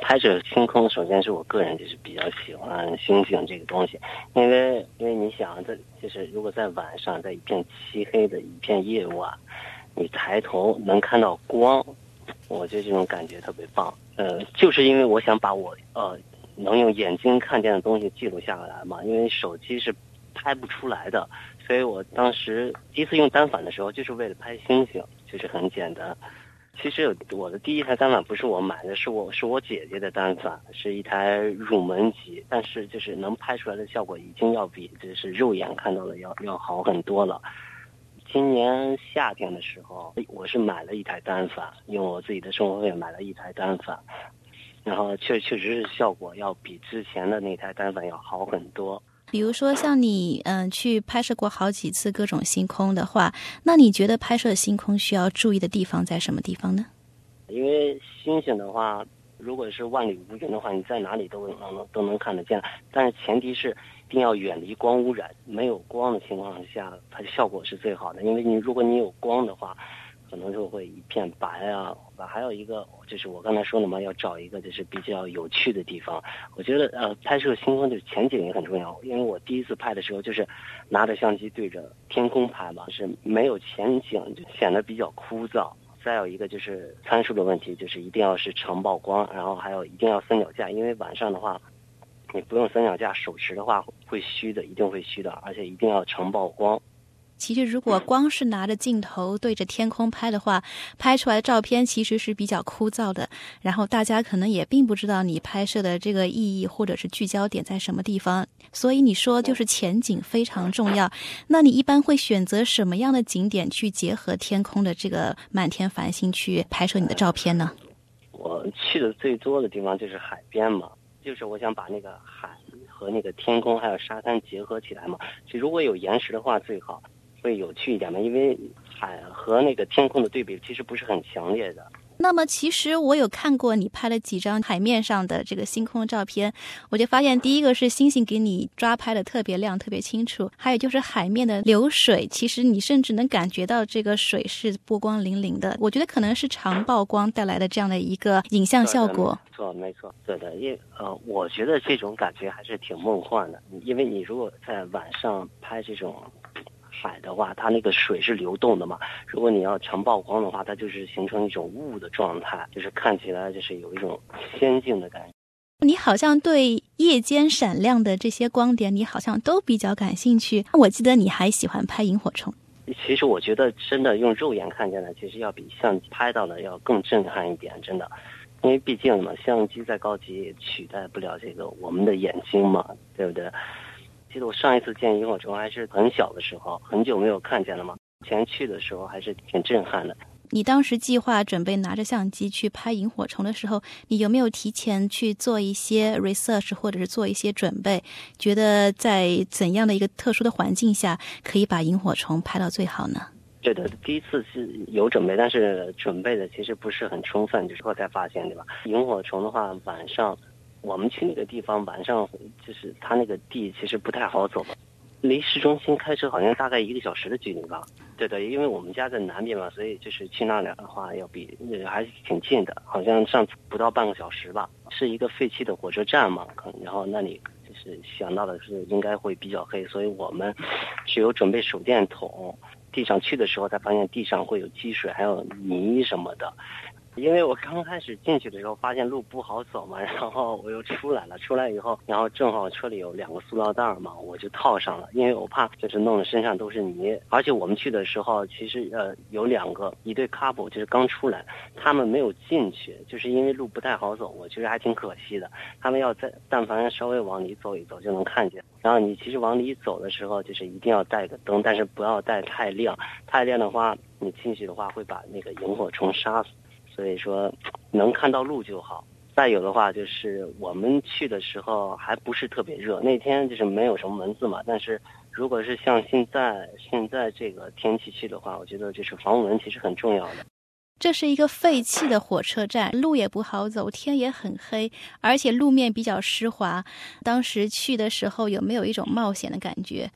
拍摄星空，首先是我个人就是比较喜欢星星这个东西，因为你想，这就是如果在晚上，在一片漆黑的一片夜晚，你抬头能看到光，我觉得这种感觉特别棒。就是因为我想把我能用眼睛看见的东西记录下来嘛，因为手机是拍不出来的，所以我当时第一次用单反的时候，就是为了拍星星，就是很简单。其实我的第一台单反不是我买的，是我姐姐的单反，是一台入门级，但是就是能拍出来的效果已经要比就是肉眼看到的要好很多了。今年夏天的时候，我是买了一台单反，用我自己的生活费买了一台单反，然后确实是效果要比之前的那台单反要好很多。 比如说像你去拍摄过好几次各种星空的话，那你觉得拍摄星空需要注意的地方在什么地方呢？ 因为星星的话，如果是万里无云的话，你在哪里都能看得见，但是前提是一定要远离光污染，没有光的情况下，它的效果是最好的。因为如果你有光的话，可能就会一片白啊。还有一个就是我刚才说的嘛，要找一个就是比较有趣的地方。我觉得拍摄星空就是前景也很重要，因为我第一次拍的时候就是拿着相机对着天空拍嘛，是没有前景，就显得比较枯燥。再有一个就是参数的问题，就是一定要是长曝光，然后还有一定要三脚架，因为晚上的话你不用三脚架手持的话会虚的，一定会虚的，而且一定要长曝光。 其实如果光是拿着镜头对着天空拍的话，拍出来的照片其实是比较枯燥的，然后大家可能也并不知道你拍摄的这个意义或者是聚焦点在什么地方，所以你说就是前景非常重要。那你一般会选择什么样的景点去结合天空的这个满天繁星去拍摄你的照片呢？ 我去的最多的地方就是海边嘛，就是我想把那个海和那个天空还有沙滩结合起来嘛，就如果有岩石的话最好，会有趣一点嘛，因为海和那个天空的对比其实不是很强烈的。 那么其实我有看过你拍了几张海面上的这个星空照片，我就发现第一个是星星给你抓拍的特别亮特别清楚，还有就是海面的流水，其实你甚至能感觉到这个水是波光粼粼的，我觉得可能是长曝光带来的这样的一个影像效果。 没错，对的，我觉得这种感觉还是挺梦幻的，因为你如果在晚上拍这种海的话，它那个水是流动的嘛，如果你要长曝光的话，它就是形成一种雾的状态，就是看起来就是有一种仙境的感觉。 你好像对夜间闪亮的这些光点你好像都比较感兴趣，我记得你还喜欢拍萤火虫。 其实我觉得真的用肉眼看见的其实要比相机拍到的要更震撼一点，真的，因为毕竟嘛，相机再高级也取代不了这个我们的眼睛嘛，对不对？记得我上一次见萤火虫还是很小的时候，很久没有看见了嘛，前去的时候还是挺震撼的。 你当时计划准备拿着相机去拍萤火虫的时候，你有没有提前去做一些 research 或者是做一些准备，觉得在怎样的一个特殊的环境下可以把萤火虫拍到最好呢？ 对的，第一次是有准备，但是准备的其实不是很充分，就是后才发现，对吧？萤火虫的话，晚上我们去那个地方，晚上就是它那个地其实不太好走嘛，离市中心开车好像大概1个小时的距离吧。对的，因为我们家在南边嘛，所以就是去那里的话要比还是挺近的，好像上次不到半个小时吧。是一个废弃的火车站嘛，然后那里就是想到的是应该会比较黑，所以我们只有准备手电筒。地上去的时候才发现地上会有积水还有泥什么的，因为我刚开始进去的时候发现路不好走嘛，然后我又出来以后，然后正好车里有2个塑料袋嘛，我就套上了，因为我怕就是弄得身上都是泥。而且我们去的时候其实有一对 couple 就是刚出来，他们没有进去，就是因为路不太好走，我觉得还挺可惜的。他们要但凡稍微往里走一走就能看见，然后你其实往里走的时候就是一定要带个灯，但是不要带太亮的话你进去的话会把那个萤火虫杀死，所以说能看到路就好。再有的话就是我们去的时候还不是特别热，那天就是没有什么蚊子嘛，但是如果是像现在这个天气去的话，我觉得就是防蚊其实很重要的。 这是一个废弃的火车站，路也不好走，天也很黑，而且路面比较湿滑。当时去的时候有没有一种冒险的感觉？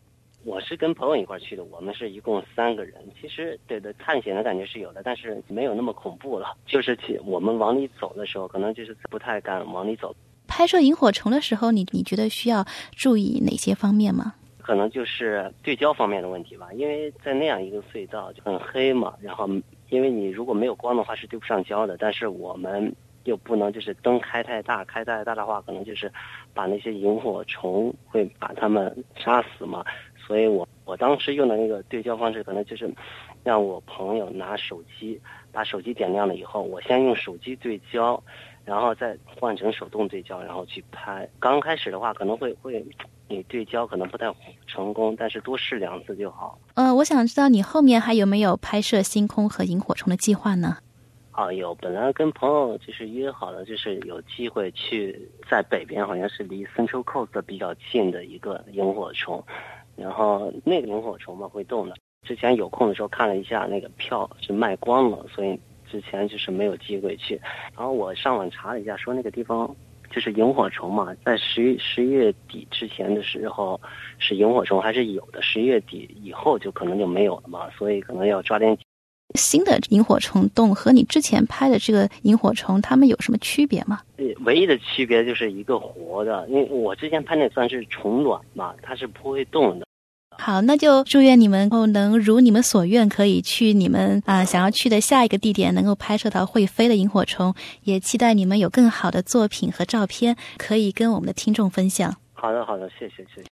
我是跟朋友一块去的，我们是一共3个人。其实对的，探险的感觉是有的，但是没有那么恐怖了。就是我们往里走的时候，可能就是不太敢往里走。 拍摄萤火虫的时候，你觉得需要注意哪些方面吗？ 可能就是对焦方面的问题吧，因为在那样一个隧道就很黑嘛，然后因为你如果没有光的话是对不上焦的，但是我们又不能就是灯开太大的话，可能就是把那些萤火虫会把它们杀死嘛。所以我当时用的那个对焦方式，可能就是让我朋友拿手机，把手机点亮了以后，我先用手机对焦，然后再换成手动对焦，然后去拍。刚开始的话可能会你对焦可能不太成功，但是多试2次就好。 我想知道你后面还有没有拍摄星空和萤火虫的计划呢？ 有，本来跟朋友就是约好了，就是有机会去在北边，好像是离 Central Coast 比较近的一个萤火虫，然后那个萤火虫嘛会动的。之前有空的时候看了一下，那个票是卖光了，所以之前就是没有机会去。然后我上网查了一下，说那个地方就是萤火虫嘛，在十月底之前的时候是萤火虫还是有的，11月底以后就可能就没有了嘛，所以可能要抓点。 新的萤火虫洞和你之前拍的这个萤火虫，它们有什么区别吗？ 唯一的区别就是一个活的，因为我之前拍那算是虫卵嘛，它是不会动的。 好，那就祝愿你们能如你们所愿，可以去你们想要去的下一个地点，能够拍摄到会飞的萤火虫，也期待你们有更好的作品和照片可以跟我们的听众分享。 好的，谢谢。